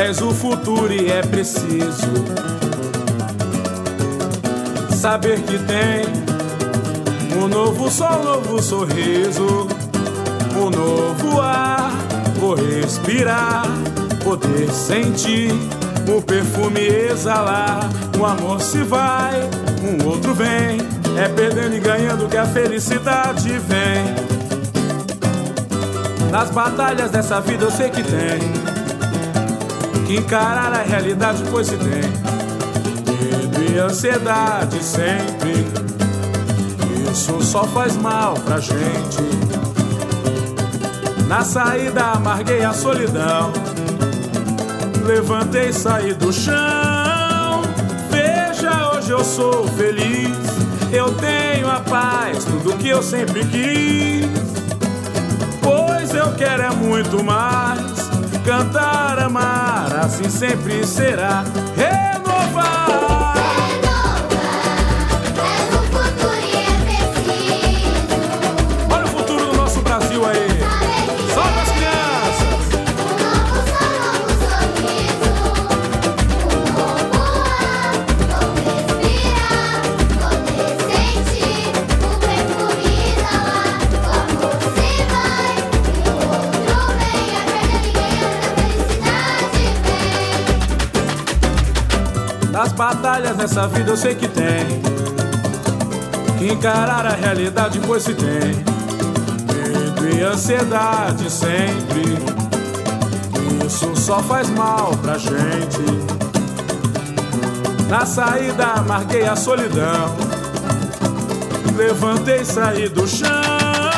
és o futuro e é preciso saber que tem um novo sol, um novo sorriso, um novo ar. Vou respirar, poder sentir o perfume exalar. Um amor se vai, um outro vem. É perdendo e ganhando que a felicidade vem. Nas batalhas dessa vida eu sei que tem que encarar a realidade, pois se tem medo e ansiedade sempre. Isso só faz mal pra gente. Na saída amarguei a solidão, levantei e saí do chão. Veja, hoje eu sou feliz, eu tenho a paz, tudo que eu sempre quis. Pois eu quero é muito mais, cantar, amar, assim sempre será. Renovar. Nas batalhas nessa vida eu sei que tem que encarar a realidade, pois se tem medo e ansiedade sempre. Isso só faz mal pra gente. Na saída amarguei a solidão, levantei e saí do chão.